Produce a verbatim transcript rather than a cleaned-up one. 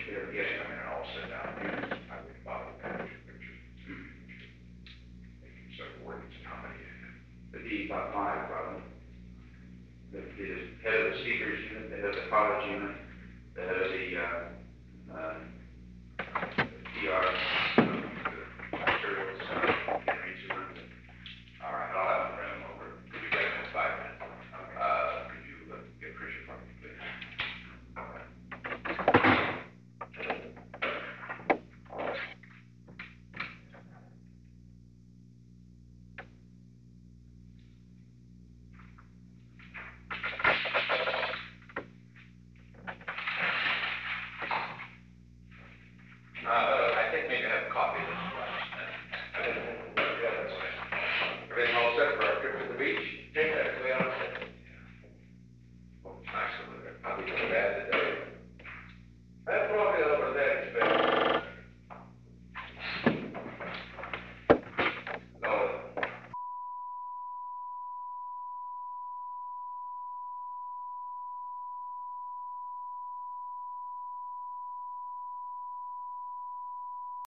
they were getting them in all sit down units. I would bother with pictures, pictures, making several words and how many. It'd be about five probably. The, the head of the speakers unit, the head of the college unit, the head of the uh,